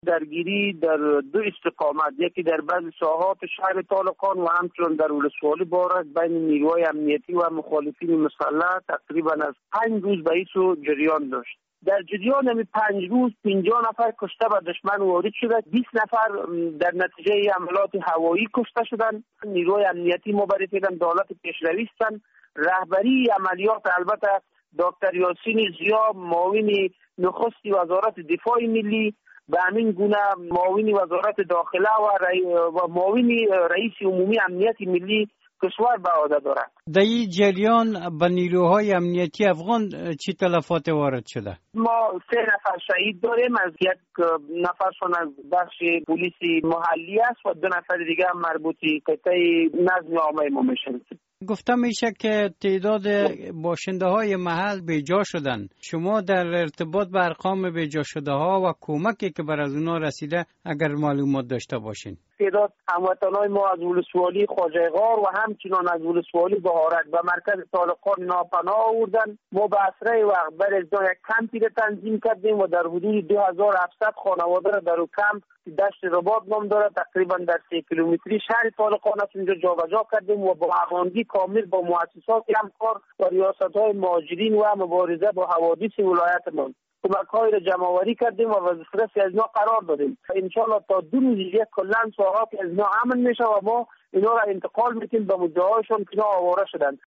درگیری در دو استقامت، یکی در بعض ساحات شهر طالقان و همچنین در ولسوالی بارک بین نیروهای امنیتی و مخالفین مسلح تقریبا از 5 روز به ایسو جریان داشت. در جریان همین 5 روز 50 نفر کشته به دشمن وارد شده، 20 نفر در نتیجه حملات هوایی کشته شدند. نیروهای امنیتی معرفیدن دولت پیشرویستن. رهبری عملیات البته دکتر یاسین زیا، معاون نخست وزارت دفاع ملی، به همین گونه معاون وزارت داخله و معاون رئیس عمومی امنیت ملی کشور به عهده دارد. در این جریان به نیروهای امنیتی افغان چی تلفات وارد شده؟ ما 3 نفر شهید داریم، از 1 نفرشون از بخش پلیس محلی است و 2 نفر دیگه هم مربوطی قطعه نظم عامه ما میشن. گفتم میشه که تعداد باشنده های محل بیجا شدن. شما در ارتباط به ارقام بیجا شده ها و کمکی که بر از اونا رسیده اگر معلومات داشته باشین؟ تعداد هموطنان ما از ولسوالی خواجه غار و همچنان از ولسوالی بهارک به مرکز طالقان ناپناه آوردن. ما به اسرع وقت بر از یک کمپی را تنظیم کردیم و در حدود 2700 خانواده را در کمپ دشت رباط نام داره، تقریبا در 3 کیلومتری شهر طالقان است، اینجا جابجا کردیم و با هماهنگی کامل با مؤسسات همکار و ریاست‌های مهاجرین و مبارزه با حوادث ولایتمان کمک‌های را جمع‌آوری کردیم و وظیفه از اینا قرار دادیم. انشالله تا 2 روز دیگه کلاً ساحات از اینا امن میشه و ما اینا را انتقال میتیم به مدعیاشون که اینا آواره شدن.